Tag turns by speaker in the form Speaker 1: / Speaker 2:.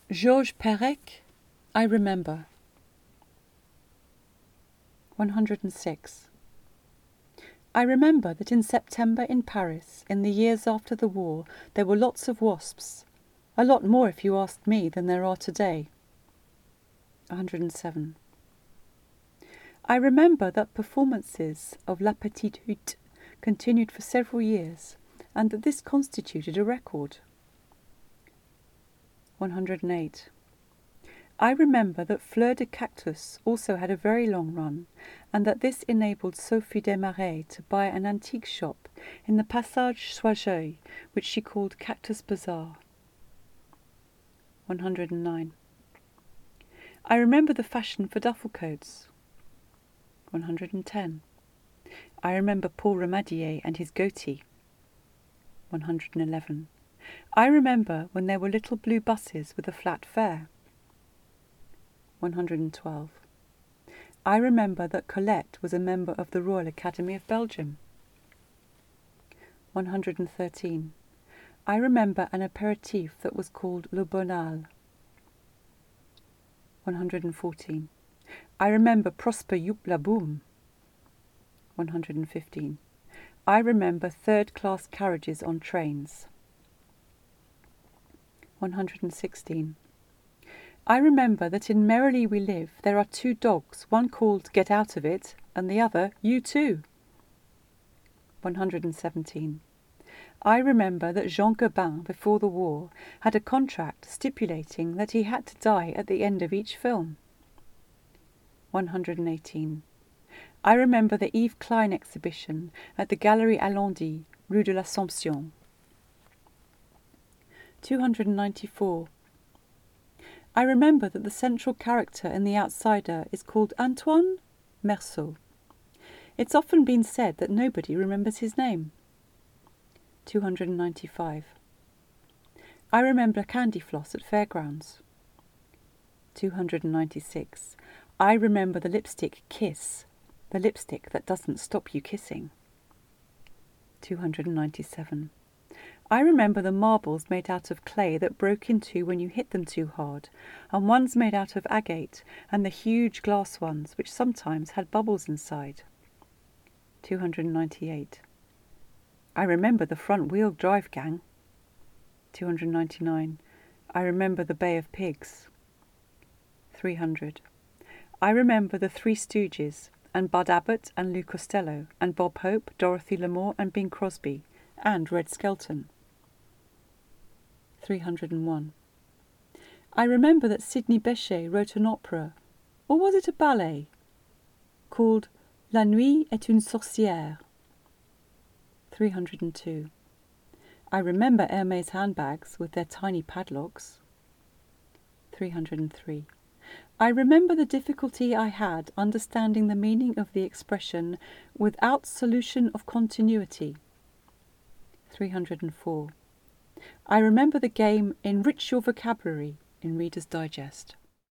Speaker 1: Georges Perec, I remember. 106. I remember that in September in Paris, in the years after the war, there were lots of wasps. A lot more, if you asked me, than there are today. 107. I remember that performances of La Petite Hutte continued for several years, and that this constituted a record. 108. I remember that Fleur de Cactus also had a very long run, and that this enabled Sophie Desmarais to buy an antique shop in the Passage Choiseul, which she called Cactus Bazaar. 109. I remember the fashion for duffel coats. 110. I remember Paul Ramadier and his goatee. 111. I remember when there were little blue buses with a flat fare. 112. I remember that Colette was a member of the Royal Academy of Belgium. 113. I remember an aperitif that was called Le Bonal. 114. I remember Prosper Youp-la-Boom. 115. I remember third-class carriages on trains. 116. I remember that in Merrily We Live there are two dogs, one called Get Out of It and the other You Too. 117. I remember that Jean Gabin, before the war, had a contract stipulating that he had to die at the end of each film. 118. I remember the Yves Klein exhibition at the Galerie Allendy, Rue de l'Assomption. 294. I remember that the central character in The Outsider is called Antoine Merceau. It's often been said that nobody remembers his name. 295. I remember candy floss at fairgrounds. 296. I remember the lipstick Kiss, the lipstick that doesn't stop you kissing. 297. I remember the marbles made out of clay that broke in two when you hit them too hard, and ones made out of agate, and the huge glass ones, which sometimes had bubbles inside. 298. I remember the front-wheel drive gang. 299. I remember the Bay of Pigs. 300. I remember the Three Stooges, and Bud Abbott and Lou Costello, and Bob Hope, Dorothy Lamour and Bing Crosby, and Red Skelton. 301. I remember that Sidney Bechet wrote an opera, or was it a ballet, called La Nuit est une sorcière. 302. I remember Hermès handbags with their tiny padlocks. 303. I remember the difficulty I had understanding the meaning of the expression without solution of continuity. 304. I remember the game Enrich Your Vocabulary in Reader's Digest.